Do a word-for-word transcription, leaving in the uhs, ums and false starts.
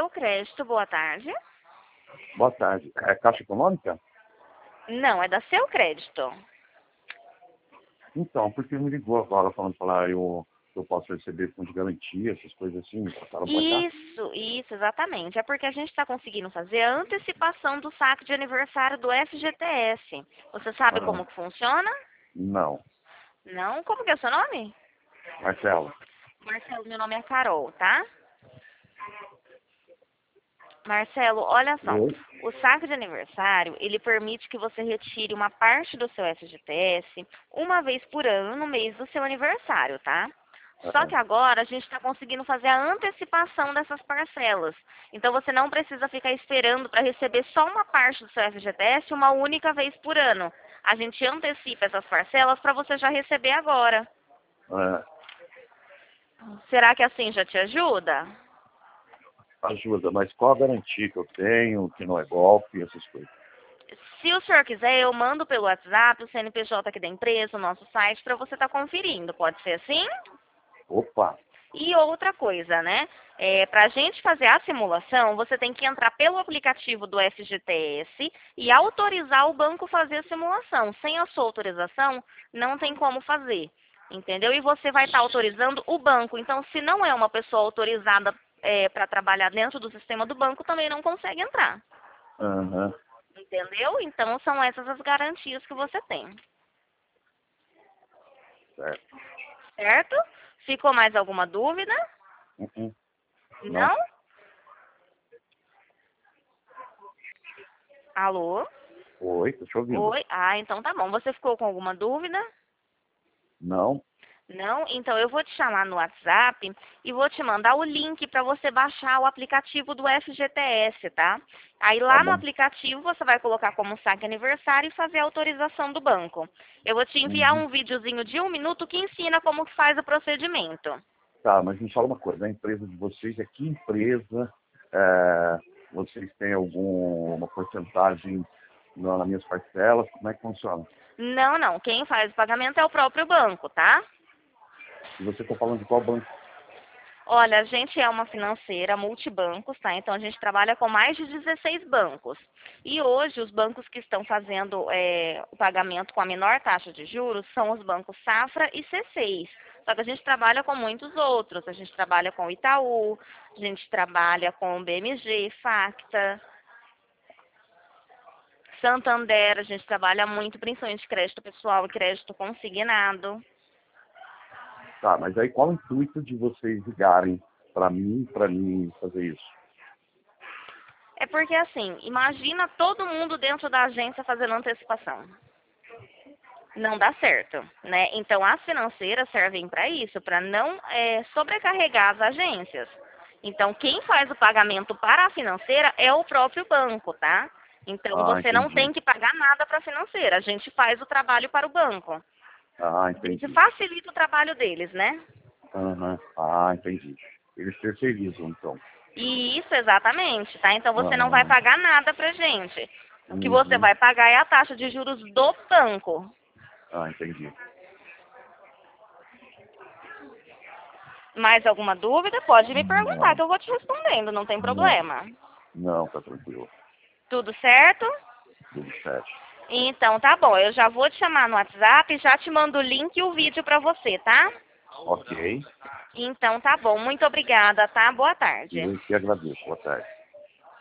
seu crédito, boa tarde. Boa tarde. É Caixa Econômica? Não, é da seu crédito. Então, porque me ligou agora falando falar eu, eu posso receber fundo de garantia, essas coisas assim, me passaram pra cá. Isso, isso, exatamente. É porque a gente está conseguindo fazer a antecipação do saque de aniversário do F G T S. Você sabe Ah, como que funciona? não. Não? Como que é o seu nome? Marcelo. Marcelo, meu nome é Carol, tá? Marcelo, olha só. Oi? O saque de aniversário, ele permite que você retire uma parte do seu F G T S uma vez por ano no mês do seu aniversário, tá? Só que Aham. agora a gente está conseguindo fazer a antecipação dessas parcelas. Então você não precisa ficar esperando para receber só uma parte do seu F G T S uma única vez por ano. A gente antecipa essas parcelas para você já receber agora. É, Será que assim já te ajuda? ajuda, mas qual a garantia que eu tenho, que não é golpe, essas coisas? Se o senhor quiser, eu mando pelo WhatsApp o C N P J aqui da empresa, o nosso site, para você estar conferindo. Pode ser assim? Opa! E outra coisa, né? É, para a gente fazer a simulação, você tem que entrar pelo aplicativo do F G T S e autorizar o banco a fazer a simulação. Sem a sua autorização, não tem como fazer. Entendeu? E você vai estar autorizando o banco. Então, se não é uma pessoa autorizada é, para trabalhar dentro do sistema do banco, também não consegue entrar. Aham. Entendeu? Então, são essas as garantias que você tem. Certo. Certo? Ficou mais alguma dúvida? Uhum. Não? Não? Alô? Oi, tô te ouvindo. Oi? Ah, então tá bom. Você ficou com alguma dúvida? Não? Não? Então eu vou te chamar no WhatsApp e vou te mandar o link para você baixar o aplicativo do F G T S, tá? Aí Tá lá no bom. aplicativo você vai colocar como saque aniversário e fazer a autorização do banco. Eu vou te enviar Uhum. um videozinho de um minuto que ensina como que faz o procedimento. Tá, mas me fala uma coisa, a empresa de vocês é que empresa, é, vocês têm alguma porcentagem na- nas minhas parcelas, como é que funciona? Não, não. Quem faz o pagamento é o próprio banco, tá? E você está falando de qual banco? Olha, a gente é uma financeira multibancos, tá? Então a gente trabalha com mais de dezesseis bancos. E hoje os bancos que estão fazendo é, o pagamento com a menor taxa de juros são os bancos Safra e C seis. Só que a gente trabalha com muitos outros. A gente trabalha com o Itaú, a gente trabalha com o B M G, Facta, Santander, a gente trabalha muito, principalmente crédito pessoal e crédito consignado. Tá, mas aí qual o intuito de vocês ligarem para mim, para mim fazer isso? É porque assim, imagina todo mundo dentro da agência fazendo antecipação. Não dá certo, né? Então as financeiras servem para isso, para não é, sobrecarregar as agências. Então quem faz o pagamento para a financeira é o próprio banco, tá? Então Ah, você não tem entendi. que pagar nada para a financeira, a gente faz o trabalho para o banco. Ah, A gente entendi. facilita o trabalho deles, né? Aham. Ah, entendi. Eles terceirizam, então. E isso exatamente, tá? Então você não vai Ah, pagar nada pra gente. O que você uhum. vai pagar é a taxa de juros do banco. Ah, entendi. Mais alguma dúvida? Pode me perguntar que Não, eu vou te respondendo, não tem não, problema. não, tá tranquilo. Tudo certo? Tudo certo. Então tá bom, eu já vou te chamar no WhatsApp, já te mando o link e o vídeo pra você, tá? Ok. Então tá bom, muito obrigada, tá? Boa tarde. Eu que agradeço. Boa tarde.